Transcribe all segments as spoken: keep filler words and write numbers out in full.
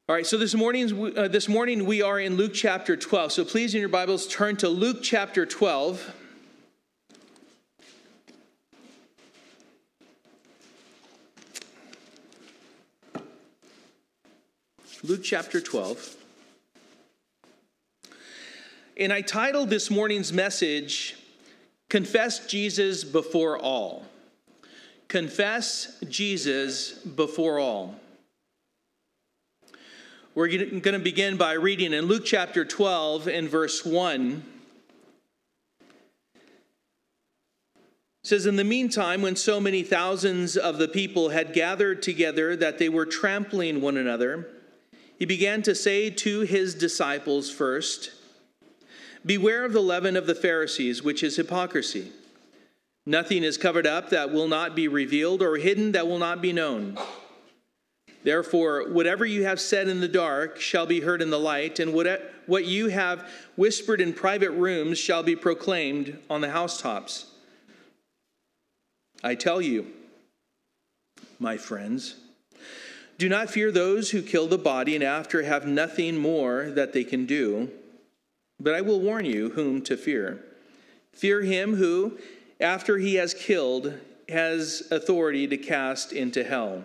All right, so this morning's uh, this morning we are in Luke chapter twelve. So please, in your Bibles, turn to Luke chapter twelve. Luke chapter twelve. And I titled this morning's message, Confess Jesus Before All. Confess Jesus Before All. We're going to begin by reading in Luke chapter twelve and verse one. It says, "In the meantime, when so many thousands of the people had gathered together that they were trampling one another, he began to say to his disciples first, 'Beware of the leaven of the Pharisees, which is hypocrisy. Nothing is covered up that will not be revealed, or hidden that will not be known. Therefore, whatever you have said in the dark shall be heard in the light, and what you have whispered in private rooms shall be proclaimed on the housetops. I tell you, my friends, do not fear those who kill the body and after have nothing more that they can do. But I will warn you whom to fear. Fear him who, after he has killed, has authority to cast into hell.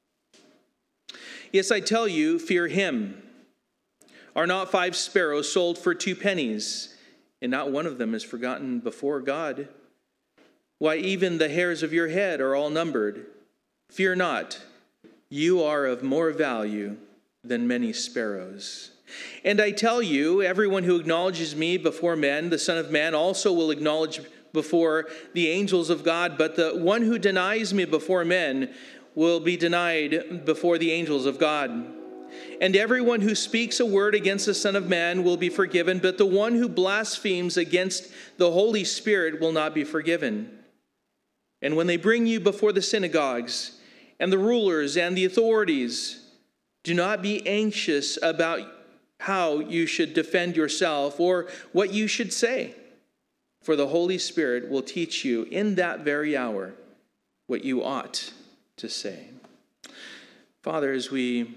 Yes, I tell you, fear him. Are not five sparrows sold for two pennies, and not one of them is forgotten before God? Why, even the hairs of your head are all numbered. Fear not, you are of more value than many sparrows. And I tell you, everyone who acknowledges me before men, the Son of Man also will acknowledge before the angels of God. But the one who denies me before men will be denied before the angels of God. And everyone who speaks a word against the Son of Man will be forgiven, but the one who blasphemes against the Holy Spirit will not be forgiven. And when they bring you before the synagogues and the rulers and the authorities, do not be anxious about how you should defend yourself or what you should say, for the Holy Spirit will teach you in that very hour what you ought to say." Father, as we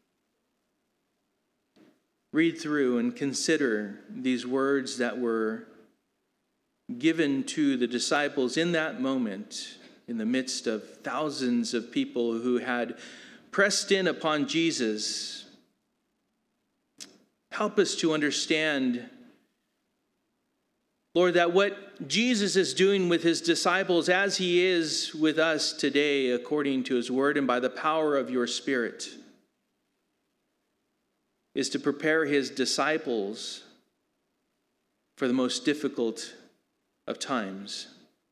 read through and consider these words that were given to the disciples in that moment, in the midst of thousands of people who had pressed in upon Jesus, help us to understand, Lord, that what Jesus is doing with his disciples as he is with us today, according to his word and by the power of your Spirit, is to prepare his disciples for the most difficult of times.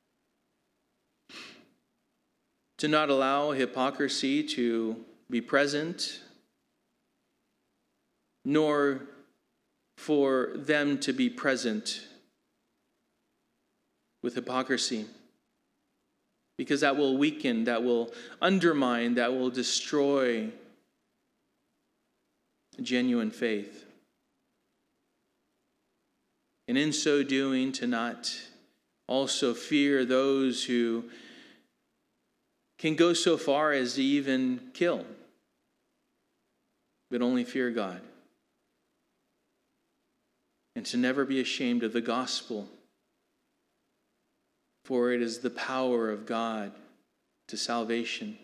To not allow hypocrisy to be present, nor for them to be present with hypocrisy, because that will weaken, that will undermine, that will destroy genuine faith. And in so doing, to not also fear those who can go so far as to even kill, but only fear God. And to never be ashamed of the gospel, for it is the power of God to salvation.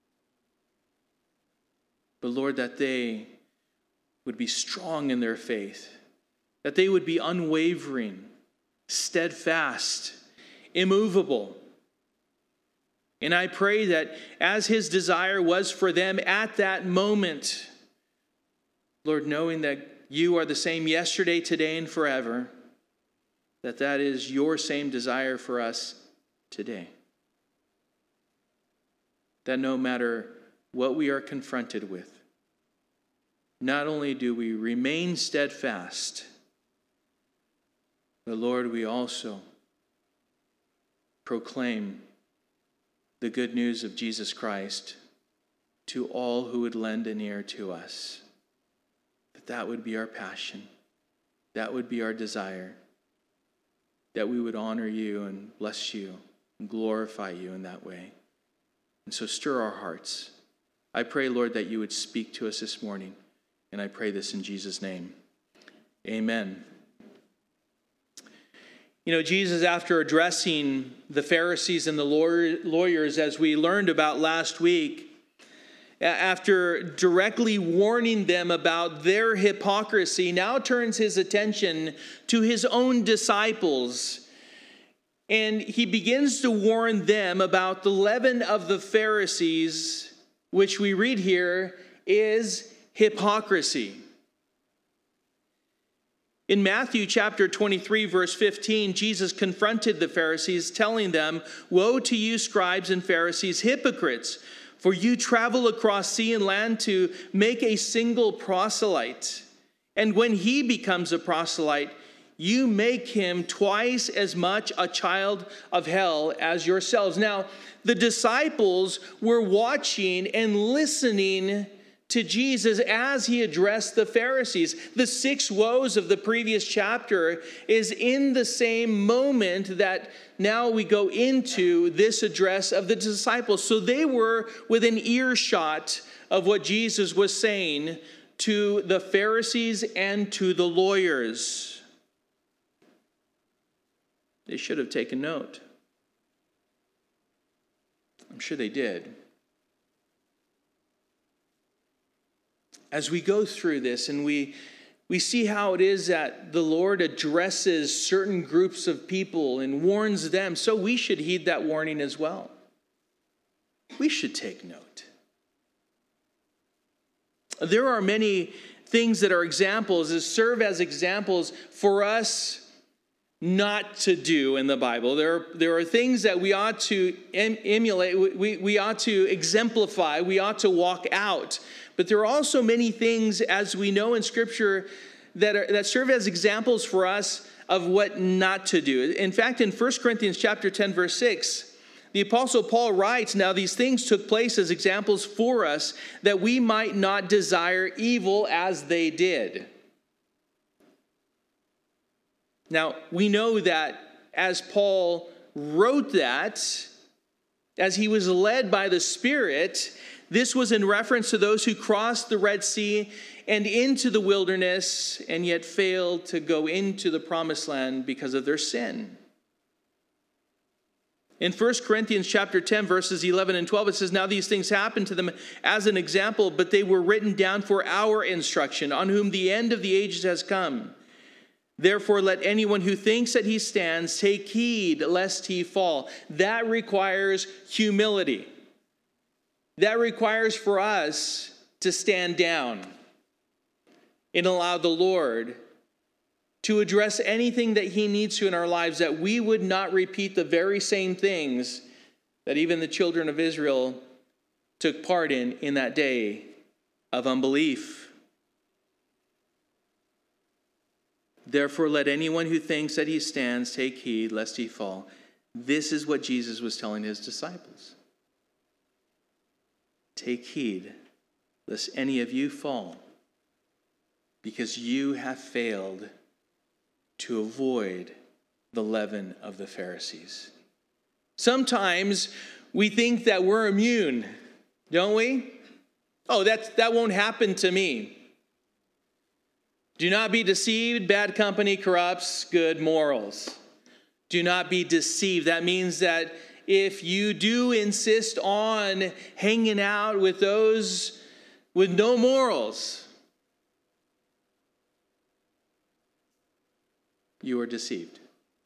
But Lord, that they would be strong in their faith, that they would be unwavering, steadfast, immovable. And I pray that as his desire was for them at that moment, Lord, knowing that you are the same yesterday, today, and forever, that that is your same desire for us today. That no matter what we are confronted with, not only do we remain steadfast, but Lord, we also proclaim the good news of Jesus Christ to all who would lend an ear to us. That that would be our passion. That would be our desire. That we would honor you and bless you and glorify you in that way. And so stir our hearts. I pray, Lord, that you would speak to us this morning And I pray this in Jesus' name. Amen. You know, Jesus, after addressing the Pharisees and the lawyers, as we learned about last week, after directly warning them about their hypocrisy, now turns his attention to his own disciples. And he begins to warn them about the leaven of the Pharisees, which we read here is hypocrisy. In Matthew chapter twenty-three, verse fifteen, Jesus confronted the Pharisees, telling them, "Woe to you, scribes and Pharisees, hypocrites! For you travel across sea and land to make a single proselyte. And when he becomes a proselyte, you make him twice as much a child of hell as yourselves." Now, the disciples were watching and listening to Jesus as he addressed the Pharisees. The six woes of the previous chapter is in the same moment that now we go into this address of the disciples. So they were within earshot of what Jesus was saying to the Pharisees and to the lawyers. They should have taken note. I'm sure they did. As we go through this and we, we see how it is that the Lord addresses certain groups of people and warns them, so we should heed that warning as well. We should take note. There are many things that are examples, that serve as examples for us not to do in the Bible. There are, there are things that we ought to em- emulate, we, we ought to exemplify, we ought to walk out. But there are also many things, as we know in Scripture, that are, that serve as examples for us of what not to do. In fact, in First Corinthians chapter ten, verse six, the Apostle Paul writes, "Now these things took place as examples for us, that we might not desire evil as they did." Now, we know that as Paul wrote that, as he was led by the Spirit, this was in reference to those who crossed the Red Sea and into the wilderness and yet failed to go into the promised land because of their sin. In First Corinthians chapter ten, verses eleven and twelve, it says, "Now these things happened to them as an example, but they were written down for our instruction, on whom the end of the ages has come. Therefore, let anyone who thinks that he stands take heed lest he fall." That requires humility. That requires for us to stand down and allow the Lord to address anything that he needs to in our lives, that we would not repeat the very same things that even the children of Israel took part in in that day of unbelief. Therefore, let anyone who thinks that he stands take heed lest he fall. This is what Jesus was telling his disciples. Take heed lest any of you fall, because you have failed to avoid the leaven of the Pharisees. Sometimes we think that we're immune, don't we? Oh, that, that won't happen to me. Do not be deceived. Bad company corrupts good morals. Do not be deceived. That means that if you do insist on hanging out with those with no morals, you are deceived.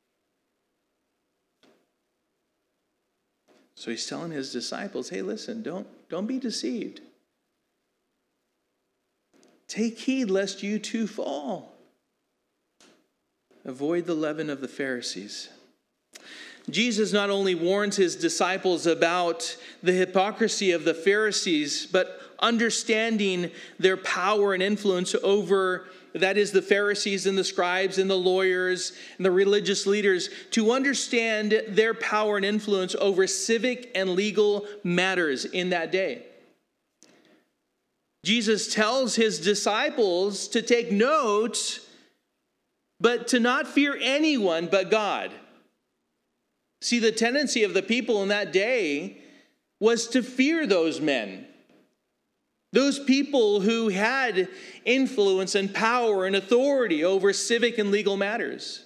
So he's telling his disciples, hey, listen, don't, don't be deceived. Take heed lest you too fall. Avoid the leaven of the Pharisees. Jesus not only warns his disciples about the hypocrisy of the Pharisees, but understanding their power and influence over, that is, the Pharisees and the scribes and the lawyers and the religious leaders, to understand their power and influence over civic and legal matters in that day. Jesus tells his disciples to take note, but to not fear anyone but God. See, the tendency of the people in that day was to fear those men. Those people who had influence and power and authority over civic and legal matters.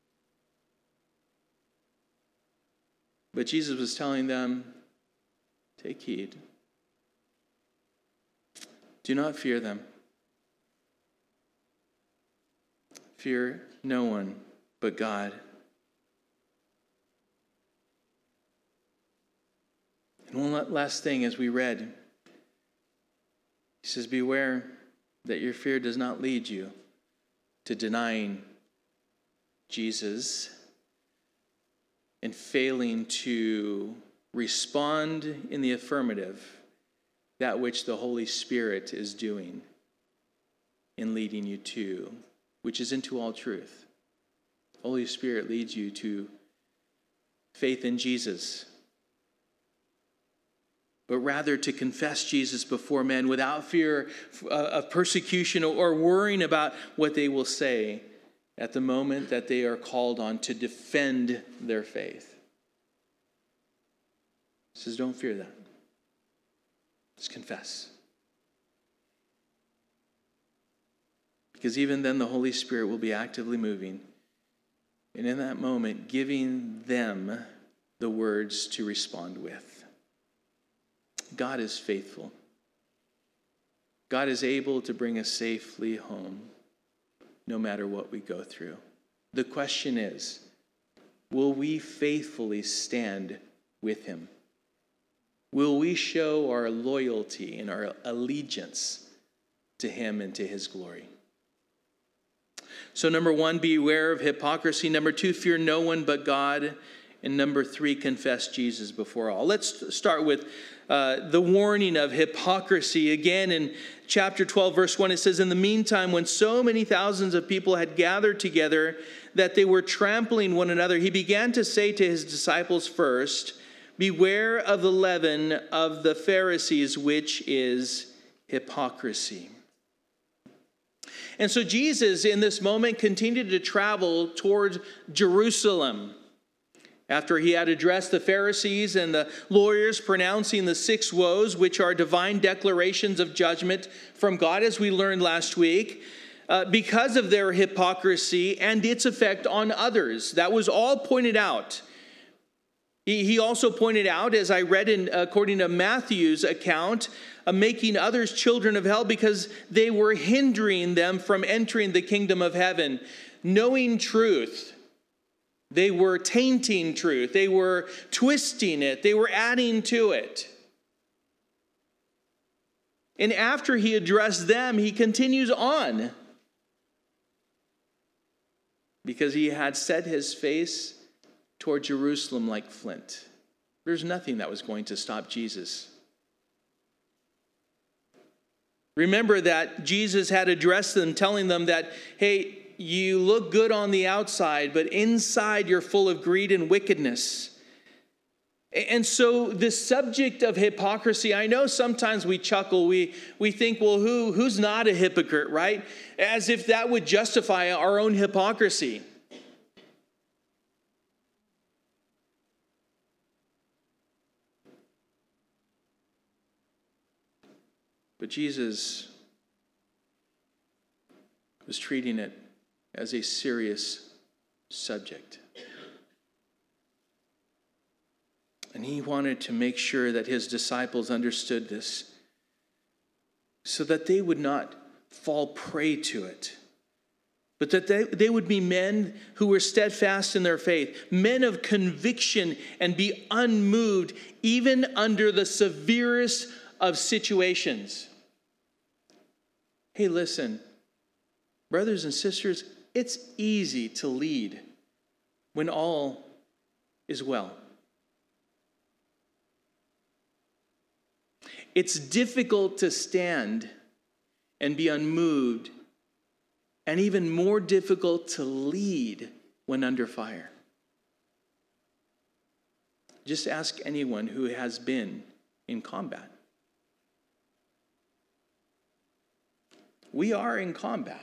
But Jesus was telling them, take heed. Do not fear them. Fear no one but God. And one last thing as we read, he says, beware that your fear does not lead you to denying Jesus and failing to respond in the affirmative that which the Holy Spirit is doing in leading you to, which is into all truth. Holy Spirit leads you to faith in Jesus, but rather to confess Jesus before men without fear of persecution or worrying about what they will say at the moment that they are called on to defend their faith. He says, don't fear that. Just confess. Because even then the Holy Spirit will be actively moving. And in that moment, giving them the words to respond with. God is faithful. God is able to bring us safely home, no matter what we go through. The question is, will we faithfully stand with him? Will we show our loyalty and our allegiance to him and to his glory? So number one, beware of hypocrisy. Number two, fear no one but God. And number three, confess Jesus before all. Let's start with uh, the warning of hypocrisy. Again, in chapter twelve, verse one, it says, in the meantime, when so many thousands of people had gathered together that they were trampling one another, he began to say to his disciples first, beware of the leaven of the Pharisees, which is hypocrisy. And so Jesus, in this moment, continued to travel towards Jerusalem. After he had addressed the Pharisees and the lawyers pronouncing the six woes, which are divine declarations of judgment from God, as we learned last week, uh, because of their hypocrisy and its effect on others. That was all pointed out. He, he also pointed out, as I read in according to Matthew's account, uh, making others children of hell because they were hindering them from entering the kingdom of heaven. Knowing truth, they were tainting truth. They were twisting it. They were adding to it. And after he addressed them, he continues on. Because he had set his face toward Jerusalem like flint. There's nothing that was going to stop Jesus. Remember that Jesus had addressed them, telling them that, hey, you look good on the outside, but inside you're full of greed and wickedness. And so the subject of hypocrisy, I know sometimes we chuckle, we, we think, well, who, who's not a hypocrite, right? As if that would justify our own hypocrisy. But Jesus was treating it as a serious subject. And he wanted to make sure that his disciples understood this so that they would not fall prey to it, but that they, they would be men who were steadfast in their faith, men of conviction, and be unmoved even under the severest of situations. Hey, listen, brothers and sisters, it's easy to lead when all is well. It's difficult to stand and be unmoved, and even more difficult to lead when under fire. Just ask anyone who has been in combat. We are in combat.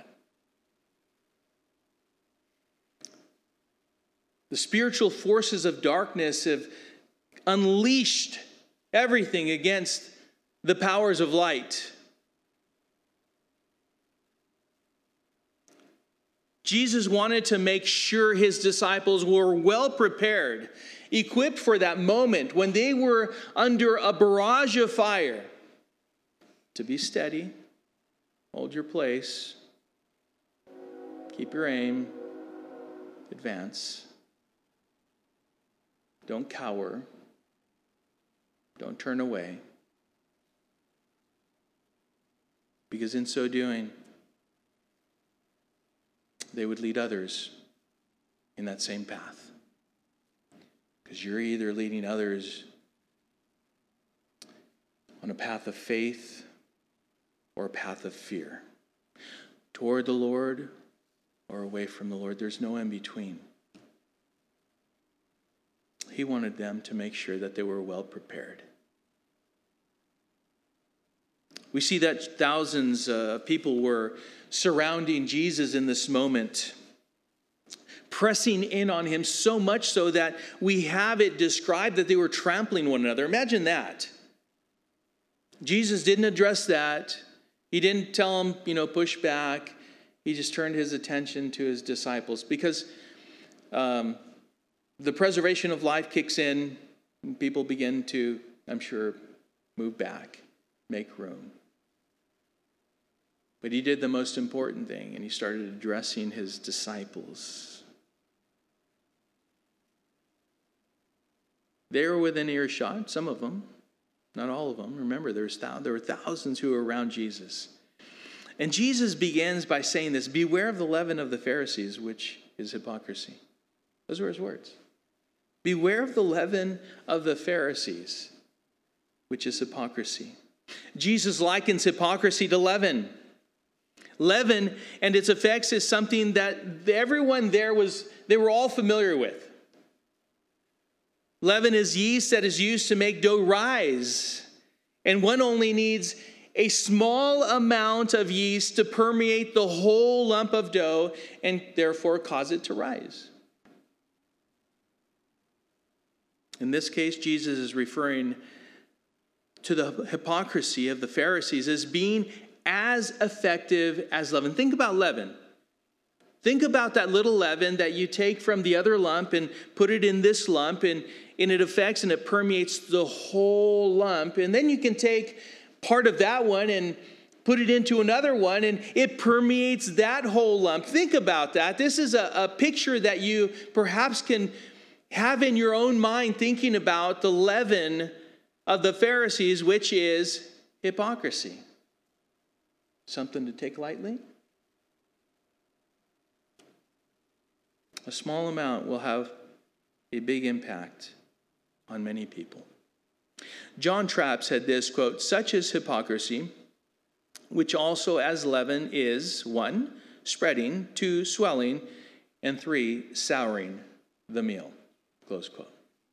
The spiritual forces of darkness have unleashed everything against the powers of light. Jesus wanted to make sure his disciples were well prepared, equipped for that moment when they were under a barrage of fire, to be steady, hold your place, keep your aim, advance. Don't cower. Don't turn away. Because in so doing, they would lead others in that same path. Because you're either leading others on a path of faith or a path of fear, toward the Lord or away from the Lord. There's no in between. He wanted them to make sure that they were well prepared. We see that thousands of people were surrounding Jesus in this moment, pressing in on him so much so that we have it described that they were trampling one another. Imagine that. Jesus didn't address that. He didn't tell them, you know, push back. He just turned his attention to his disciples because um, the preservation of life kicks in. And people begin to, I'm sure, move back, make room. But he did the most important thing, and he started addressing his disciples. They were within earshot, some of them, not all of them. Remember, there, was th- there were thousands who were around Jesus. And Jesus begins by saying this, beware of the leaven of the Pharisees, which is hypocrisy. Those were his words. Beware of the leaven of the Pharisees, which is hypocrisy. Jesus likens hypocrisy to leaven. Leaven and its effects is something that everyone there was, they were all familiar with. Leaven is yeast that is used to make dough rise. And one only needs a small amount of yeast to permeate the whole lump of dough and therefore cause it to rise. In this case, Jesus is referring to the hypocrisy of the Pharisees as being as effective as leaven. Think about leaven. Think about that little leaven that you take from the other lump and put it in this lump, and, and it affects and it permeates the whole lump. And then you can take part of that one and put it into another one, and it permeates that whole lump. Think about that. This is a, a picture that you perhaps can have in your own mind, thinking about the leaven of the Pharisees, which is hypocrisy. Something to take lightly? A small amount will have a big impact on many people. John Trapp said this, quote, such is hypocrisy, which also as leaven is, one, spreading, two, swelling, and three, souring the meal, close quote.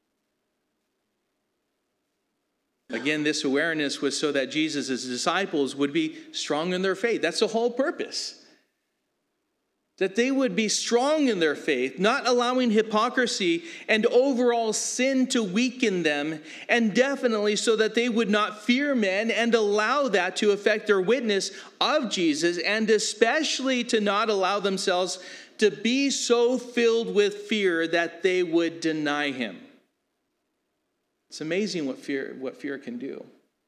Again, this awareness was so that Jesus' disciples would be strong in their faith. That's the whole purpose. That they would be strong in their faith, not allowing hypocrisy and overall sin to weaken them, and definitely so that they would not fear men and allow that to affect their witness of Jesus, and especially to not allow themselves to be so filled with fear that they would deny him. It's amazing what fear, what fear can do.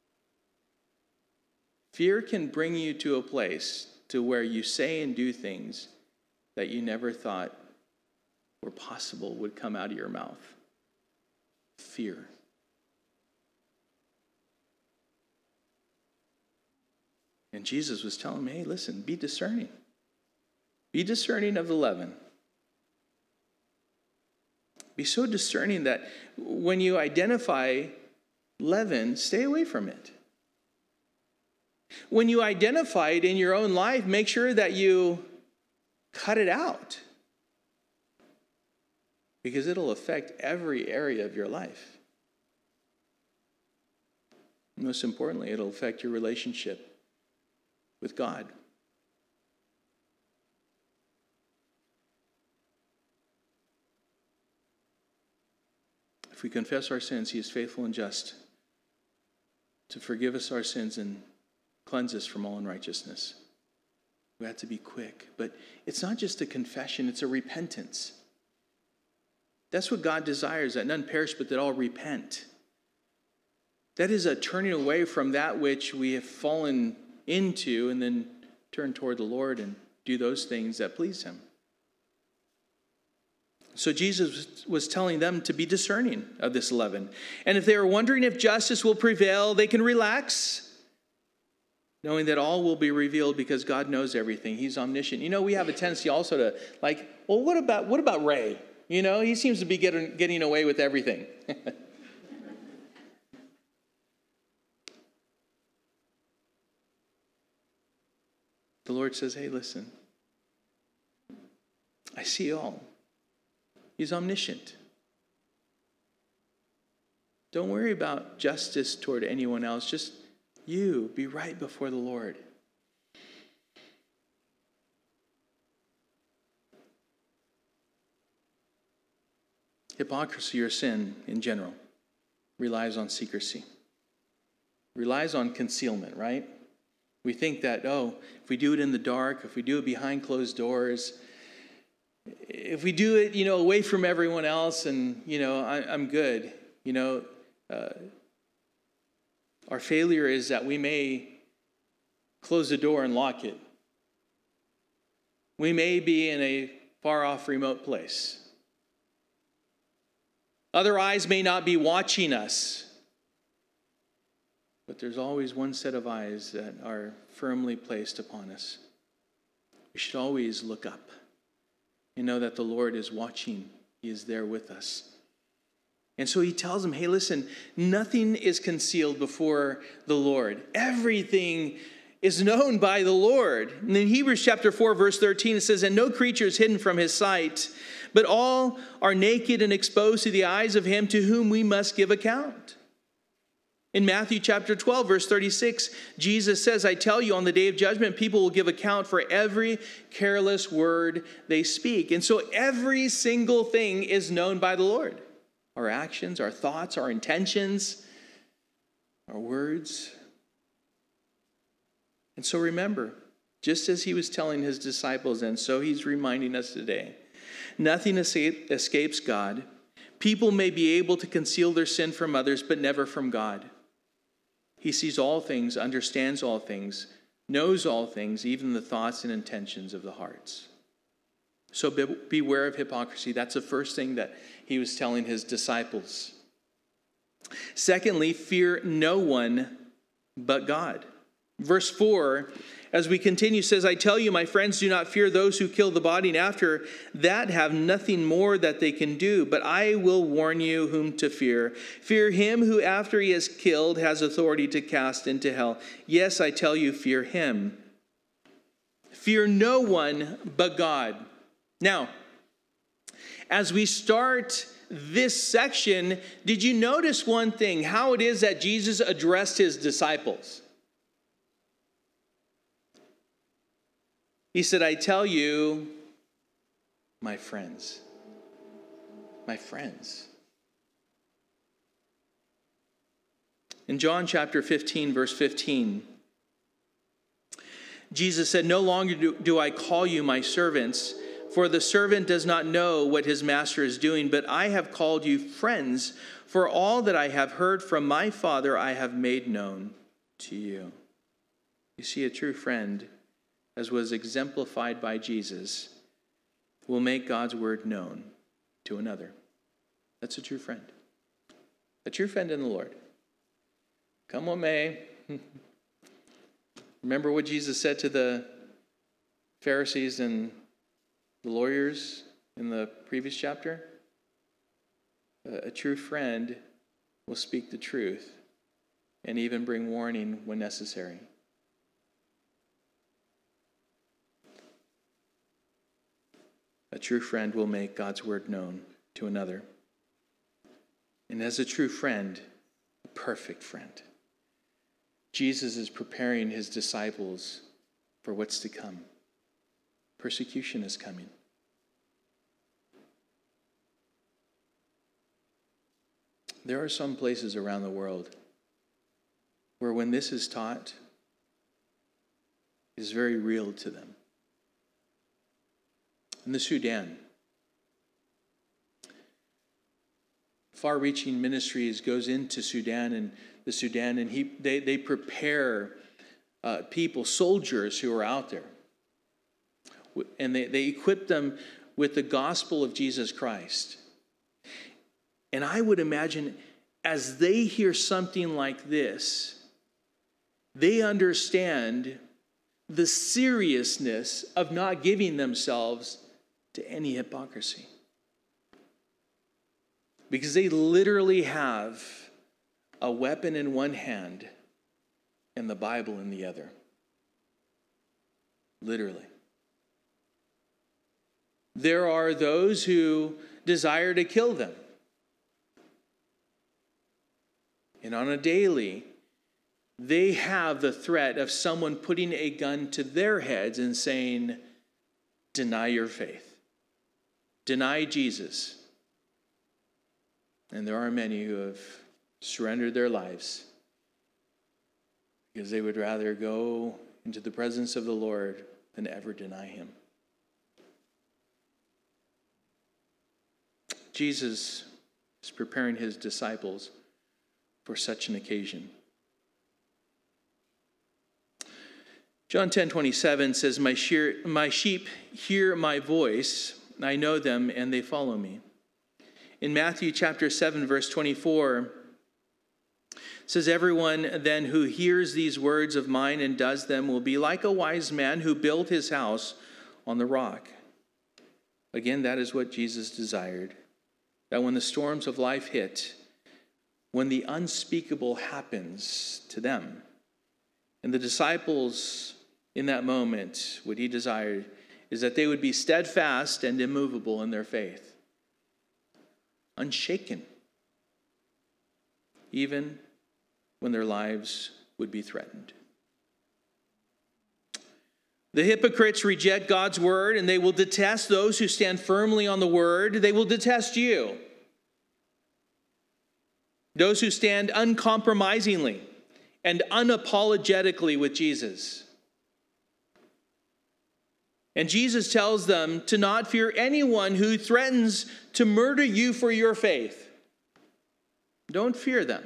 Fear can bring you to a place to where you say and do things that you never thought were possible would come out of your mouth. Fear. And Jesus was telling me, hey, listen, be discerning. Be discerning of the leaven. Be so discerning that when you identify leaven, stay away from it. When you identify it in your own life, make sure that you cut it out, because it'll affect every area of your life. Most importantly, it'll affect your relationship with God. If we confess our sins, he is faithful and just to forgive us our sins and cleanse us from all unrighteousness. We have to be quick. But it's not just a confession, it's a repentance. That's what God desires, that none perish, but that all repent. That is a turning away from that which we have fallen into and then turn toward the Lord and do those things that please him. So Jesus was telling them to be discerning of this leaven. And if they are wondering if justice will prevail, they can relax, knowing that all will be revealed because God knows everything. He's omniscient. You know, we have a tendency also to like, well, what about what about Ray? You know, he seems to be getting, getting away with everything. The Lord says, hey, listen, I see all. He's omniscient. Don't worry about justice toward anyone else. Just you be right before the Lord. Hypocrisy or sin in general relies on secrecy, relies on concealment, right? We think that, oh, if we do it in the dark, if we do it behind closed doors, if we do it, you know, away from everyone else and, you know, I, I'm good. You know, uh, our failure is that we may close the door and lock it. We may be in a far-off remote place. Other eyes may not be watching us. But there's always one set of eyes that are firmly placed upon us. We should always look up and know that the Lord is watching. He is there with us. And so he tells them, hey, listen, nothing is concealed before the Lord. Everything is known by the Lord. And in Hebrews chapter four, verse thirteen, it says, and no creature is hidden from his sight, but all are naked and exposed to the eyes of him to whom we must give account. In Matthew chapter twelve, verse thirty-six, Jesus says, I tell you, on the day of judgment, people will give account for every careless word they speak. And so every single thing is known by the Lord. Our actions, our thoughts, our intentions, our words. And so remember, just as he was telling his disciples, and so he's reminding us today, nothing escapes God. People may be able to conceal their sin from others, but never from God. He sees all things, understands all things, knows all things, even the thoughts and intentions of the hearts. So be- beware of hypocrisy. That's the first thing that he was telling his disciples. Secondly, fear no one but God. Verse four, as we continue, says, I tell you, my friends, do not fear those who kill the body, and after that have nothing more that they can do. But I will warn you whom to fear. Fear him who, after he has killed, has authority to cast into hell. Yes, I tell you, fear him. Fear no one but God. Now, as we start this section, did you notice one thing? How it is that Jesus addressed his disciples? He said, I tell you, my friends, my friends. In John chapter fifteen, verse fifteen, Jesus said, no longer do, do I call you my servants, for the servant does not know what his master is doing, but I have called you friends, for all that I have heard from my Father I have made known to you. You see, a true friend, as was exemplified by Jesus, will make God's word known to another. That's a true friend. A true friend in the Lord. Come what may. Remember what Jesus said to the Pharisees and the lawyers in the previous chapter? A true friend will speak the truth and even bring warning when necessary. A true friend will make God's word known to another. And as a true friend, a perfect friend, Jesus is preparing his disciples for what's to come. Persecution is coming. There are some places around the world where when this is taught, it is very real to them. in the Sudan. Far-reaching ministries goes into Sudan and the Sudan, and he they they prepare uh, people, soldiers who are out there, and they, they equip them with the gospel of Jesus Christ. And I would imagine as they hear something like this, they understand the seriousness of not giving themselves to any hypocrisy. Because they literally have a weapon in one hand and the Bible in the other. Literally. There are those who desire to kill them. And on a daily, they have the threat of someone putting a gun to their heads and saying, deny your faith. Deny Jesus. And there are many who have surrendered their lives because they would rather go into the presence of the Lord than ever deny him. Jesus is preparing his disciples for such an occasion. John ten twenty-seven says, my, sheer, my sheep hear my voice, I know them, and they follow me. In Matthew chapter seven, verse twenty-four, it says, everyone then who hears these words of mine and does them will be like a wise man who built his house on the rock. Again, that is what Jesus desired. That when the storms of life hit, when the unspeakable happens to them, and the disciples in that moment, what he desired is that they would be steadfast and immovable in their faith. Unshaken. Even when their lives would be threatened. The hypocrites reject God's word, and they will detest those who stand firmly on the word. They will detest you. Those who stand uncompromisingly and unapologetically with Jesus. And Jesus tells them to not fear anyone who threatens to murder you for your faith. Don't fear them.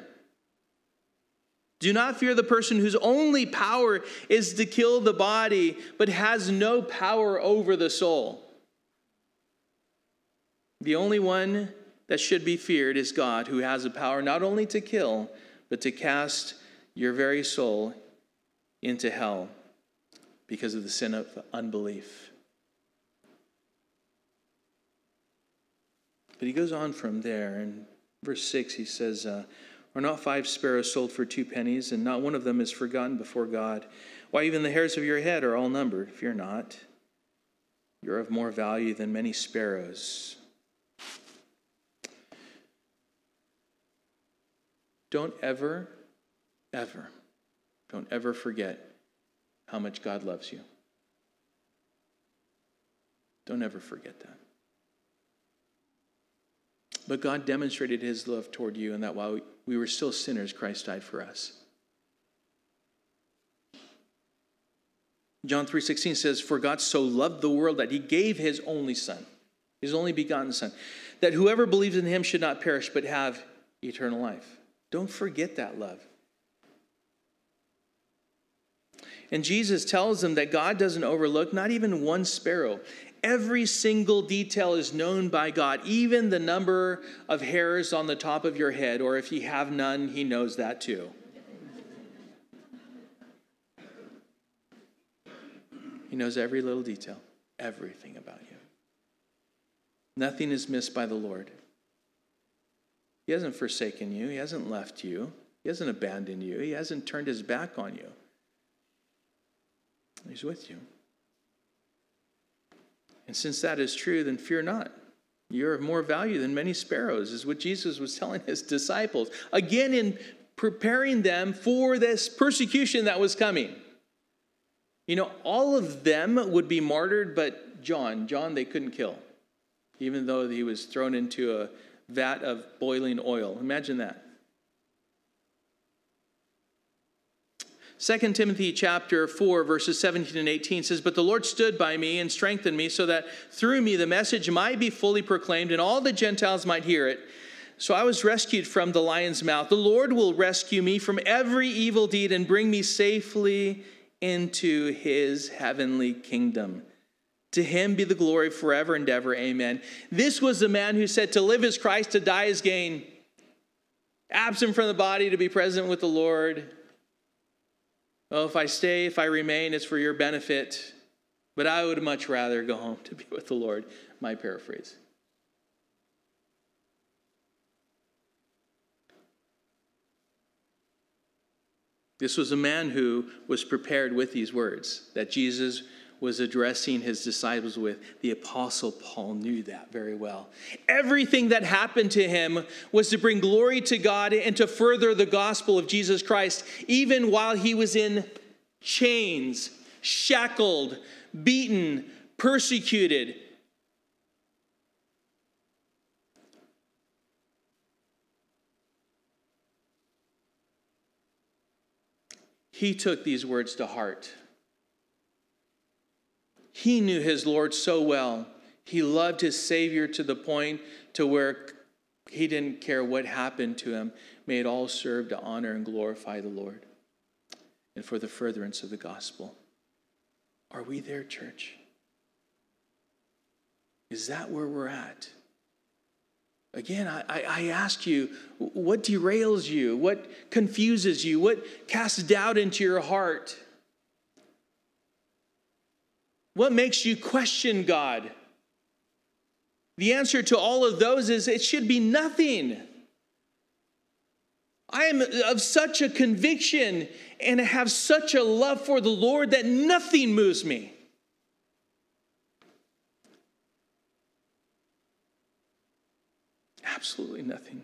Do not fear the person whose only power is to kill the body, but has no power over the soul. The only one that should be feared is God, who has the power not only to kill, but to cast your very soul into hell because of the sin of unbelief. But he goes on from there. In verse six, he says, uh, are not five sparrows sold for two pennies, and not one of them is forgotten before God? Why, even the hairs of your head are all numbered. Fear not. You're of more value than many sparrows. Don't ever, ever, don't ever forget how much God loves you. Don't ever forget that. But God demonstrated his love toward you, and that while we were still sinners, Christ died for us. John three sixteen says, for God so loved the world that he gave his only son, his only begotten son, that whoever believes in him should not perish but have eternal life. Don't forget that love. And Jesus tells them that God doesn't overlook not even one sparrow. Every single detail is known by God, even the number of hairs on the top of your head, or if you have none, he knows that too. He knows every little detail, everything about you. Nothing is missed by the Lord. He hasn't forsaken you. He hasn't left you. He hasn't abandoned you. He hasn't turned his back on you. He's with you. And since that is true, then fear not. You're of more value than many sparrows, is what Jesus was telling his disciples. Again, in preparing them for this persecution that was coming. You know, all of them would be martyred, but John, John they couldn't kill. Even though he was thrown into a vat of boiling oil. Imagine that. Second Timothy chapter four, verses seventeen and eighteen says, "But the Lord stood by me and strengthened me, so that through me the message might be fully proclaimed, and all the Gentiles might hear it. So I was rescued from the lion's mouth. The Lord will rescue me from every evil deed and bring me safely into his heavenly kingdom. To him be the glory forever and ever. Amen." This was the man who said, to live is Christ, to die is gain. Absent from the body, to be present with the Lord. Oh, if I stay, if I remain, it's for your benefit. But I would much rather go home to be with the Lord. My paraphrase. This was a man who was prepared with these words that Jesus was addressing his disciples with. The Apostle Paul knew that very well. Everything that happened to him was to bring glory to God and to further the gospel of Jesus Christ, even while he was in chains, shackled, beaten, persecuted. He took these words to heart. He knew his Lord so well. He loved his Savior to the point to where he didn't care what happened to him. May it all serve to honor and glorify the Lord and for the furtherance of the gospel. Are we there, church? Is that where we're at? Again, I, I, I ask you, what derails you? What confuses you? What casts doubt into your heart? What makes you question God? The answer to all of those is it should be nothing. I am of such a conviction and have such a love for the Lord that nothing moves me. Absolutely nothing.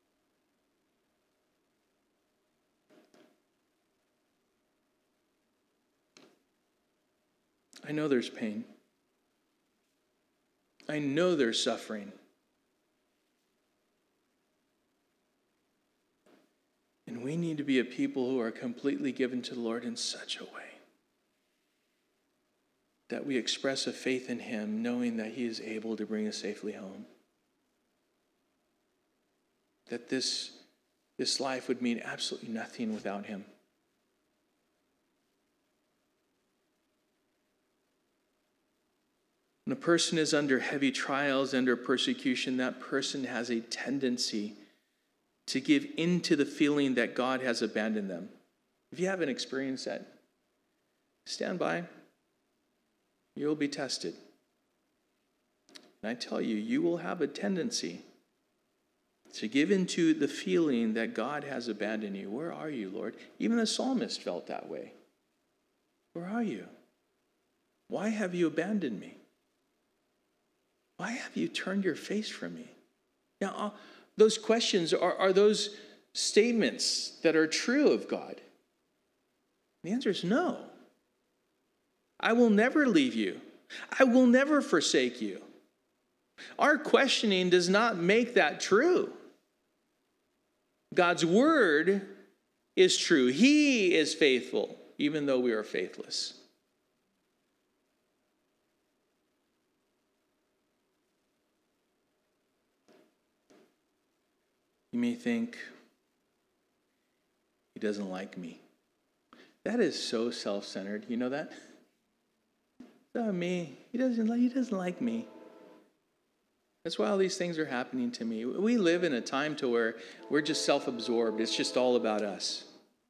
I know there's pain. I know there's suffering. And we need to be a people who are completely given to the Lord in such a way that we express a faith in him, knowing that he is able to bring us safely home. That this, this life would mean absolutely nothing without him. When a person is under heavy trials, under persecution, that person has a tendency to give into the feeling that God has abandoned them. If you haven't experienced that, stand by. You'll be tested. And I tell you, you will have a tendency to give into the feeling that God has abandoned you. Where are you, Lord? Even the psalmist felt that way. Where are you? Why have you abandoned me? Why have you turned your face from me? Now, uh, those questions are, are those statements that are true of God? The answer is no. I will never leave you. I will never forsake you. Our questioning does not make that true. God's word is true. He is faithful, even though we are faithless. You may think, he doesn't like me. That is so self-centered. You know that? It's not me. He doesn't, he doesn't like me. That's why all these things are happening to me. We live in a time to where we're just self-absorbed. It's just all about us.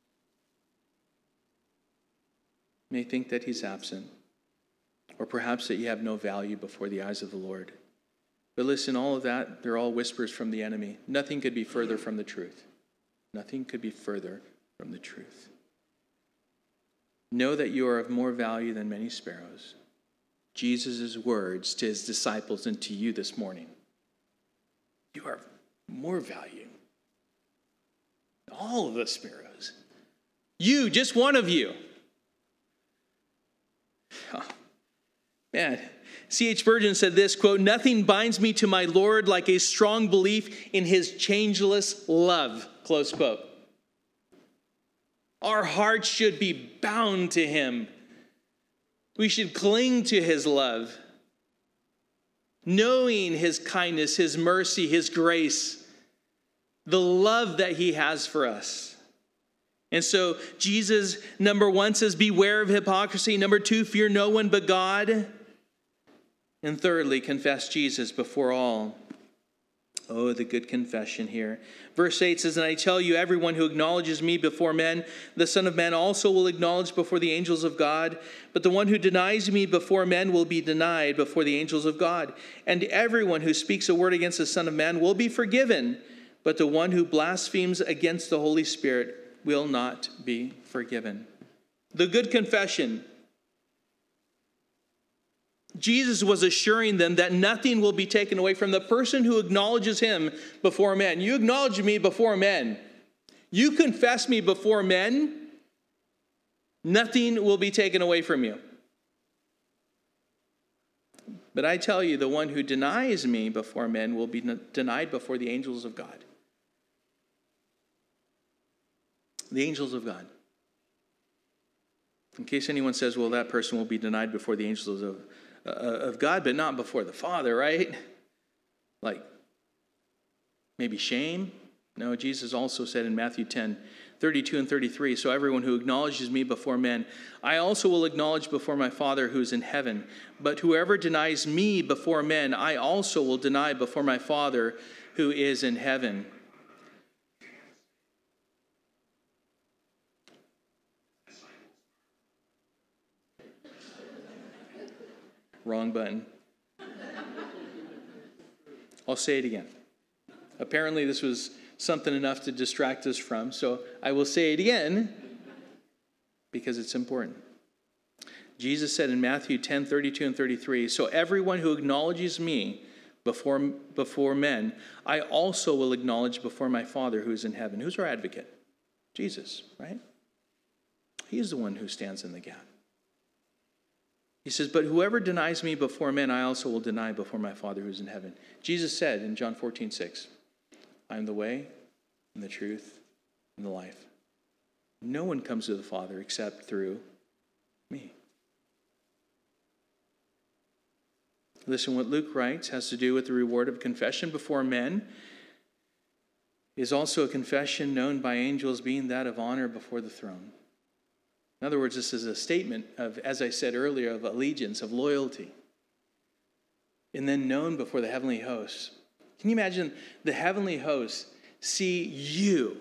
You may think that he's absent, or perhaps that you have no value before the eyes of the Lord. But listen, all of that, they're all whispers from the enemy. Nothing could be further from the truth. Nothing could be further from the truth. Know that you are of more value than many sparrows. Jesus' words to his disciples and to you this morning. You are more value than all of the sparrows. You, just one of you. Oh, man. C H Spurgeon said this, quote, "Nothing binds me to my Lord like a strong belief in his changeless love," close quote. Our hearts should be bound to him. We should cling to his love, knowing his kindness, his mercy, his grace, the love that he has for us. And so Jesus, number one, says, beware of hypocrisy. Number two, fear no one but God. And thirdly, confess Jesus before all. Oh, the good confession here. Verse eight says, and I tell you, everyone who acknowledges me before men, the Son of Man also will acknowledge before the angels of God. But the one who denies me before men will be denied before the angels of God. And everyone who speaks a word against the Son of Man will be forgiven. But the one who blasphemes against the Holy Spirit will not be forgiven. The good confession. Jesus was assuring them that nothing will be taken away from the person who acknowledges him before men. You acknowledge me before men. You confess me before men. Nothing will be taken away from you. But I tell you, the one who denies me before men will be denied before the angels of God. The angels of God. In case anyone says, well, that person will be denied before the angels of Uh, of God, but not before the Father, right? Like, maybe shame? No, Jesus also said in Matthew ten, thirty-two and thirty-three, so everyone who acknowledges me before men, I also will acknowledge before my Father who is in heaven. But whoever denies me before men, I also will deny before my Father who is in heaven. Wrong button. I'll say it again. Apparently this was something enough to distract us from, so I will say it again because it's important. Jesus said in Matthew ten, thirty-two and thirty-three, so everyone who acknowledges me before, before men, I also will acknowledge before my Father who is in heaven. Who's our advocate? Jesus, right? He is the one who stands in the gap. He says, but whoever denies me before men, I also will deny before my Father who is in heaven. Jesus said in John fourteen, six, I am the way and the truth and the life. No one comes to the Father except through me. Listen, what Luke writes has to do with the reward of confession before men is also a confession known by angels being that of honor before the throne. In other words, this is a statement of, as I said earlier, of allegiance, of loyalty. And then known before the heavenly hosts. Can you imagine the heavenly hosts see you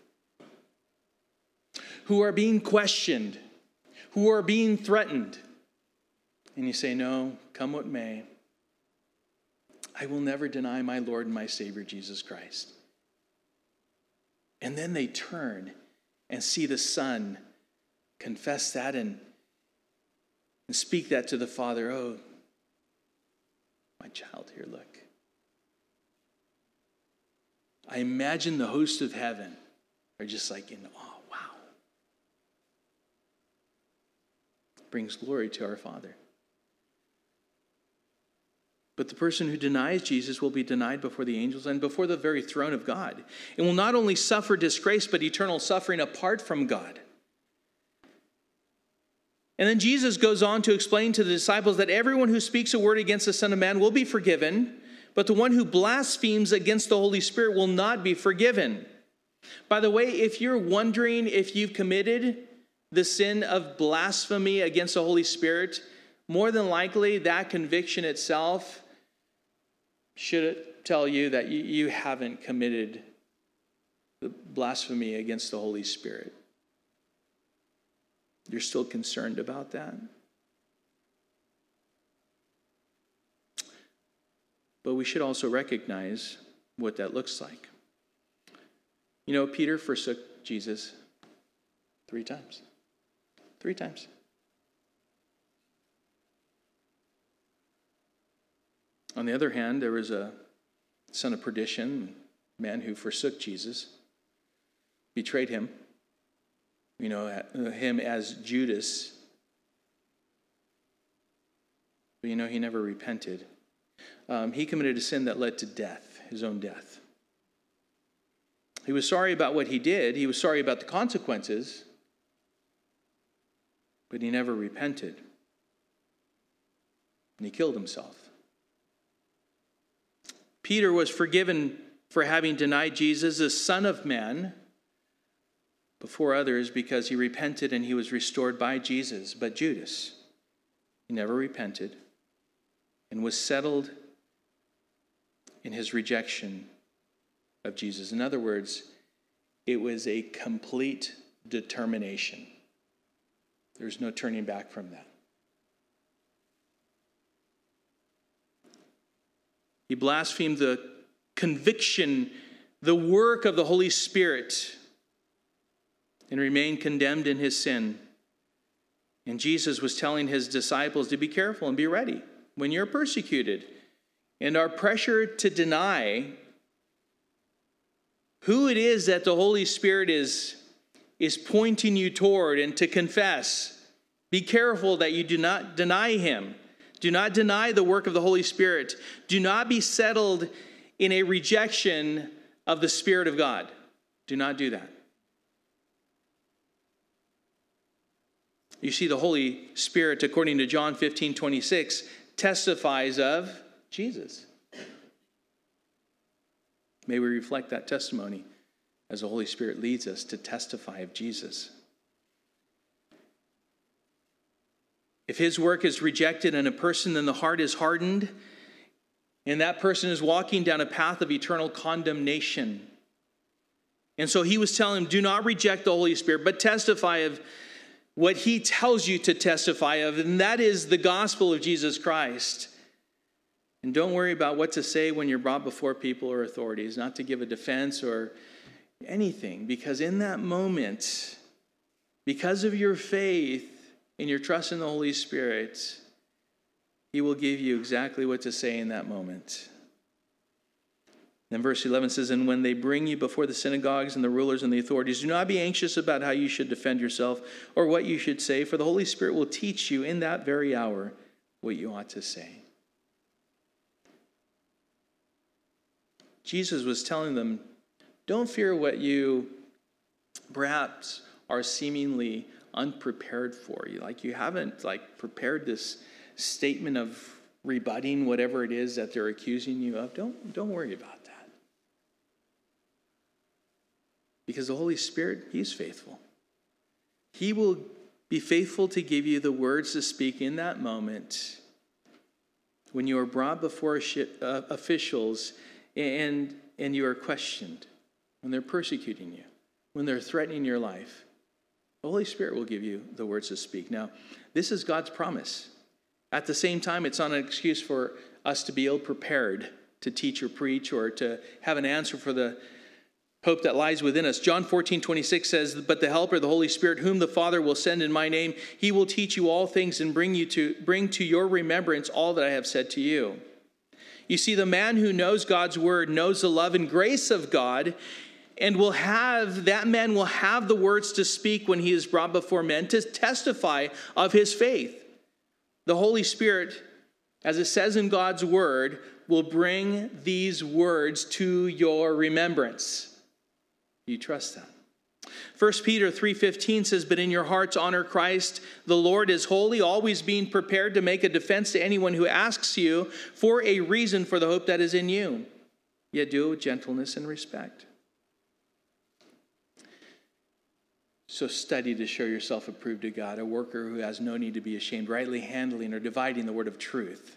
who are being questioned, who are being threatened, and you say, no, come what may, I will never deny my Lord and my Savior, Jesus Christ. And then they turn and see the Son confess that and, and speak that to the Father. Oh, my child, here, look. I imagine the host of heaven are just like in awe. Wow. Brings glory to our Father. But the person who denies Jesus will be denied before the angels and before the very throne of God, and will not only suffer disgrace, but eternal suffering apart from God. And then Jesus goes on to explain to the disciples that everyone who speaks a word against the Son of Man will be forgiven, but the one who blasphemes against the Holy Spirit will not be forgiven. By the way, if you're wondering if you've committed the sin of blasphemy against the Holy Spirit, more than likely that conviction itself should tell you that you, you haven't committed the blasphemy against the Holy Spirit. You're still concerned about that? But we should also recognize what that looks like. You know, Peter forsook Jesus three times. Three times. On the other hand, there was a son of perdition, a man who forsook Jesus, betrayed him. You know, him as Judas. But you know, he never repented. Um, he committed a sin that led to death, his own death. He was sorry about what he did. He was sorry about the consequences. but he never repented. And he killed himself. Peter was forgiven for having denied Jesus, the Son of Man, before others because he repented and he was restored by Jesus. But Judas, he never repented and was settled in his rejection of Jesus. In other words, it was a complete determination. There's no turning back from that. He blasphemed the conviction, the work of the Holy Spirit, and remained condemned in his sin. And Jesus was telling his disciples to be careful and be ready when you're persecuted and are pressured to deny who it is that the Holy Spirit is, is pointing you toward, and to confess. Be careful that you do not deny him. Do not deny the work of the Holy Spirit. Do not be settled in a rejection of the Spirit of God. Do not do that. You see, the Holy Spirit, according to John fifteen twenty-six, testifies of Jesus. May we reflect that testimony as the Holy Spirit leads us to testify of Jesus. If his work is rejected in a person, then the heart is hardened, and that person is walking down a path of eternal condemnation. And so he was telling him, do not reject the Holy Spirit, but testify of what he tells you to testify of, and that is the gospel of Jesus Christ. And don't worry about what to say when you're brought before people or authorities, not to give a defense or anything, because in that moment, because of your faith and your trust in the Holy Spirit, he will give you exactly what to say in that moment. Then verse eleven says, and when they bring you before the synagogues and the rulers and the authorities, do not be anxious about how you should defend yourself or what you should say, for the Holy Spirit will teach you in that very hour what you ought to say. Jesus was telling them, don't fear what you perhaps are seemingly unprepared for. You like you haven't like prepared this statement of rebutting whatever it is that they're accusing you of. Don't don't worry about that. Because the Holy Spirit, he's faithful. He will be faithful to give you the words to speak in that moment when you are brought before uh, officials and and you are questioned, when they're persecuting you, when they're threatening your life. The Holy Spirit will give you the words to speak. Now, this is God's promise. At the same time, it's not an excuse for us to be ill-prepared to teach or preach or to have an answer for the hope that lies within us. John fourteen twenty-six says, but the Helper, the Holy Spirit, whom the Father will send in my name, he will teach you all things and bring you to bring to your remembrance all that I have said to you. You see, the man who knows God's word knows the love and grace of God, and will have that man will have the words to speak when he is brought before men to testify of his faith. The Holy Spirit, as it says in God's word, will bring these words to your remembrance. Do you trust that? First Peter three fifteen says, but in your hearts honor Christ. The Lord is holy, always being prepared to make a defense to anyone who asks you for a reason for the hope that is in you. Yet do it with gentleness and respect. So study to show yourself approved to God, a worker who has no need to be ashamed, rightly handling or dividing the word of truth.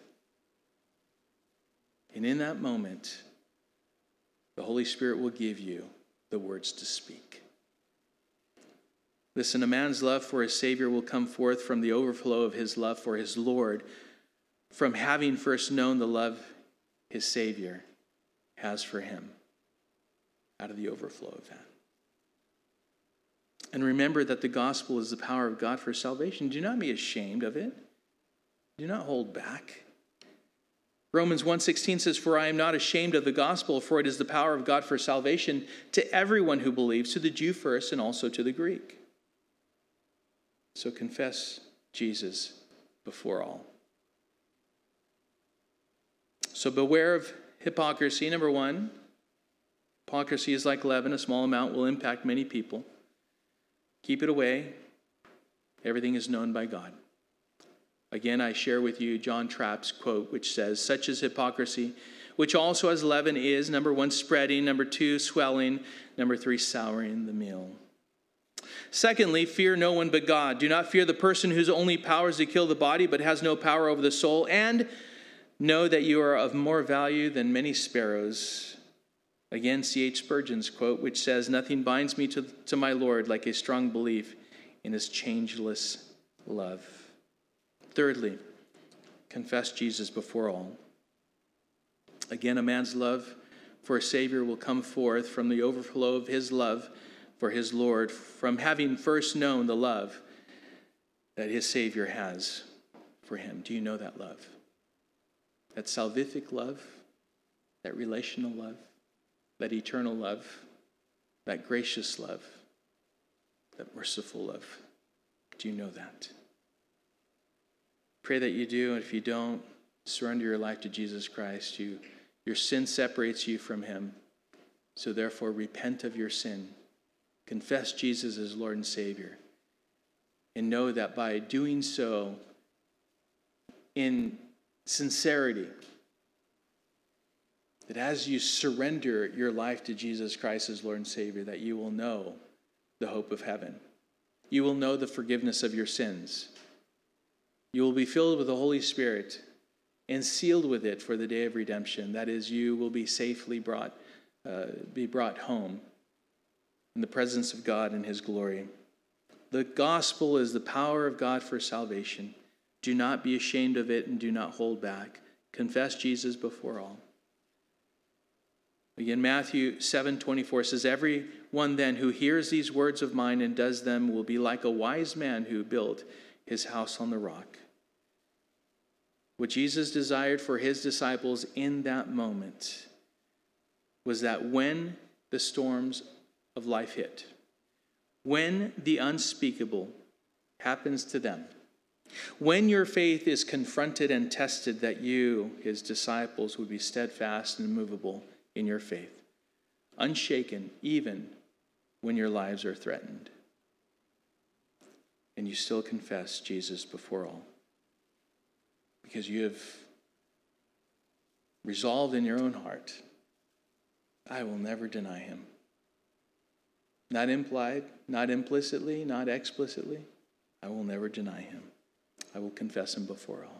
And in that moment, the Holy Spirit will give you the words to speak. Listen, a man's love for his Savior will come forth from the overflow of his love for his Lord, from having first known the love his Savior has for him, out of the overflow of that. And remember that the gospel is the power of God for salvation. Do not be ashamed of it. Do not hold back. Romans one sixteen says, for I am not ashamed of the gospel, for it is the power of God for salvation to everyone who believes, to the Jew first and also to the Greek. So confess Jesus before all. So beware of hypocrisy. Number one, hypocrisy is like leaven. A small amount will impact many people. Keep it away. Everything is known by God. Again, I share with you John Trapp's quote, which says, such is hypocrisy, which also as leaven is, number one, spreading, number two, swelling, number three, souring the meal. Secondly, fear no one but God. Do not fear the person whose only power is to kill the body, but has no power over the soul. And know that you are of more value than many sparrows. Again, C H Spurgeon's quote, which says, nothing binds me to, to my Lord like a strong belief in his changeless love. Thirdly, confess Jesus before all. Again, a man's love for a Savior will come forth from the overflow of his love for his Lord, from having first known the love that his Savior has for him. Do you know that love? That salvific love, that relational love, that eternal love, that gracious love, that merciful love. Do you know that? Pray that you do, and if you don't, surrender your life to Jesus Christ. You, your sin separates you from him, so therefore repent of your sin. Confess Jesus as Lord and Savior, and know that by doing so in sincerity, that as you surrender your life to Jesus Christ as Lord and Savior, that you will know the hope of heaven. You will know the forgiveness of your sins. You will be filled with the Holy Spirit and sealed with it for the day of redemption. That is, you will be safely brought, uh, be brought home in the presence of God in his glory. The gospel is the power of God for salvation. Do not be ashamed of it and do not hold back. Confess Jesus before all. Again, Matthew seven twenty-four says, everyone then who hears these words of mine and does them will be like a wise man who built his house on the rock. What Jesus desired for his disciples in that moment was that when the storms of life hit, when the unspeakable happens to them, when your faith is confronted and tested, that you, his disciples, would be steadfast and immovable in your faith, unshaken even when your lives are threatened. And you still confess Jesus before all, because you have resolved in your own heart, I will never deny him. Not implied, not implicitly, not explicitly. I will never deny him. I will confess him before all.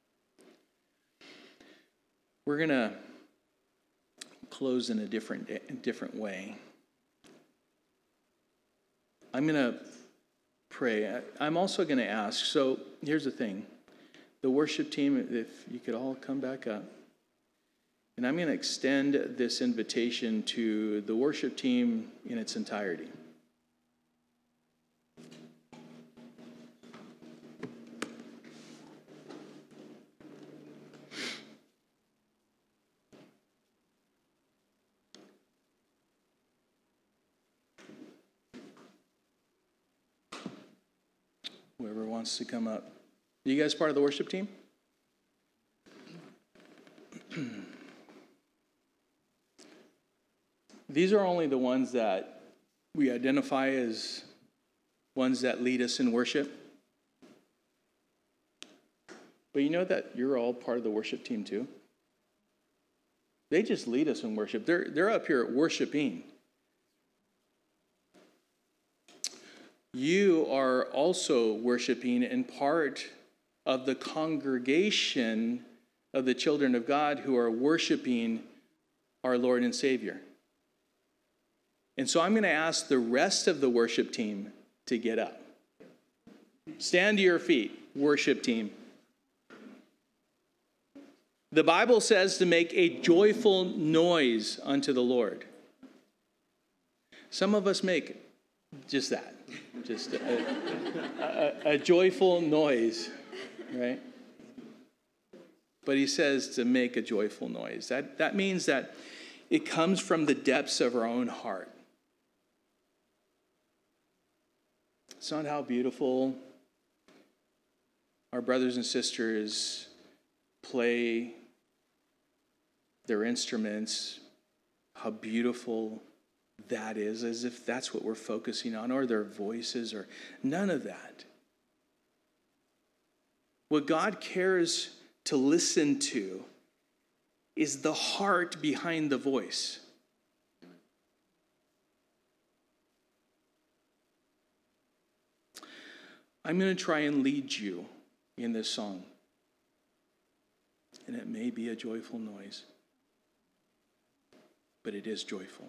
We're going to close in a different, a different way. I'm going to pray. I'm also going to ask, so here's the thing. The worship team, if you could all come back up. And I'm going to extend this invitation to the worship team in its entirety. Whoever wants to come up. Are you guys part of the worship team? These are only the ones that we identify as ones that lead us in worship. But you know that you're all part of the worship team too? They just lead us in worship. They're, they're up here worshiping. You are also worshiping and part of the congregation of the children of God who are worshiping our Lord and Savior. And so I'm going to ask the rest of the worship team to get up. Stand to your feet, worship team. The Bible says to make a joyful noise unto the Lord. Some of us make just that, just a, a, a joyful noise, right? But he says to make a joyful noise. That, that means that it comes from the depths of our own heart. It's not how beautiful our brothers and sisters play their instruments, how beautiful that is, as if that's what we're focusing on, or their voices, or none of that. What God cares to listen to is the heart behind the voice. I'm going to try and lead you in this song. And it may be a joyful noise, but it is joyful.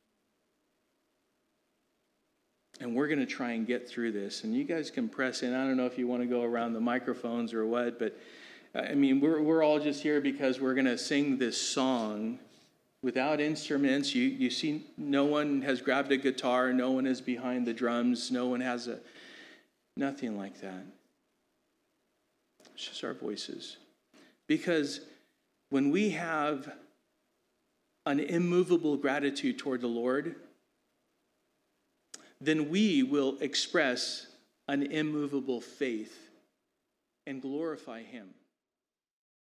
And we're going to try and get through this. And you guys can press in. I don't know if you want to go around the microphones or what, but I mean, we're we're all just here because we're going to sing this song without instruments. You you see, no one has grabbed a guitar. No one is behind the drums. No one has a, nothing like that. It's just our voices. Because when we have an immovable gratitude toward the Lord, then we will express an immovable faith and glorify him.